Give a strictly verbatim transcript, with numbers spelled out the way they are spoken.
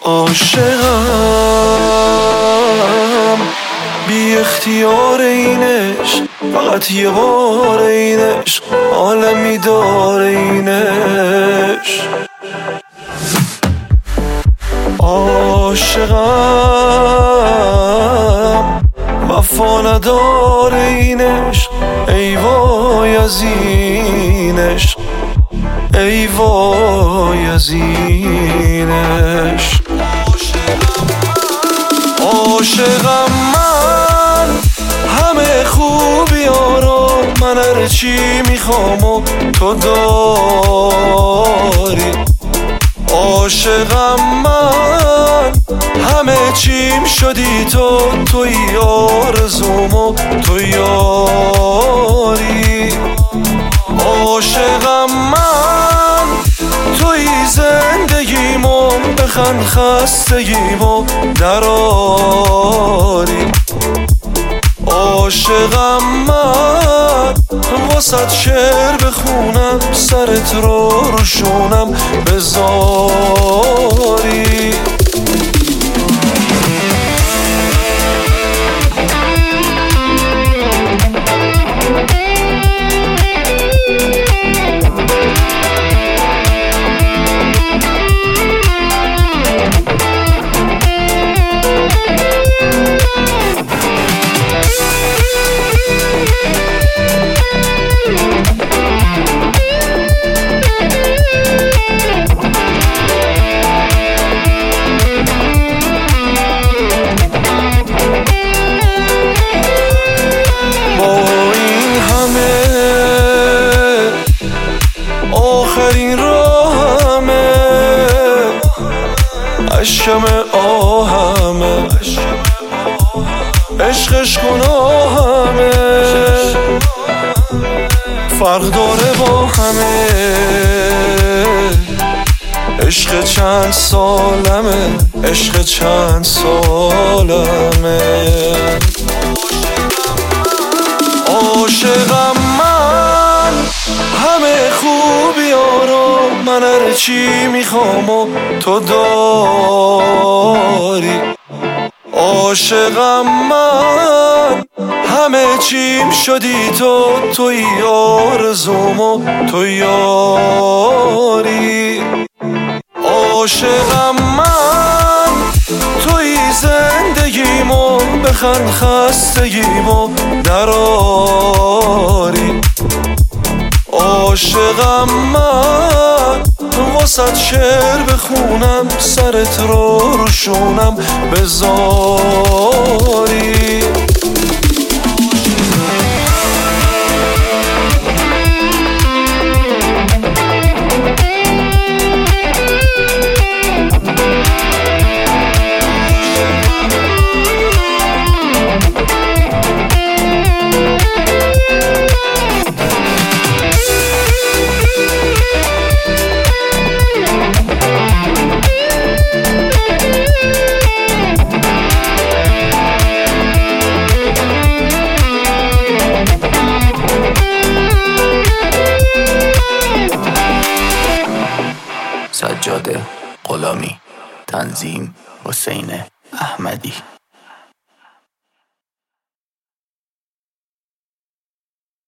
عاشقم بی اختیار اینش، فقط یه بار اینش عالمی داره اینش. عاشقم وفا نداره اینش، ای وای از اینش، ای وای از اینش. عاشقم من همه خوبی ها رو، من هر چی میخوام و تو داری. عاشقم من همه چیم شدی تو، توی آرزوم و تو یاری. عاشقم من توی زندگیمو، بخند خستگیمو دراری. عاشقم من واسه شعر بخونم، سرت رو روشونم بذاری. آخرین راهمه، عشقم آهمه، عشقش گناهمه، فرق داره با همه. عشق چند سالمه، عشق چند سالمه. عاشقم من همه خوبی ها رو، من هر چی میخوام و تو داری. عاشقم من همه چیم شدی تو، توی آرزوم و تو یاری. عاشقم من توی زندگیمو، بخند خستگیمو دراری. عاشقم من واسه شعر بخونم، سرت رو روشونم بذاری. سجاده غلامی، تنظیم حسین احمدی.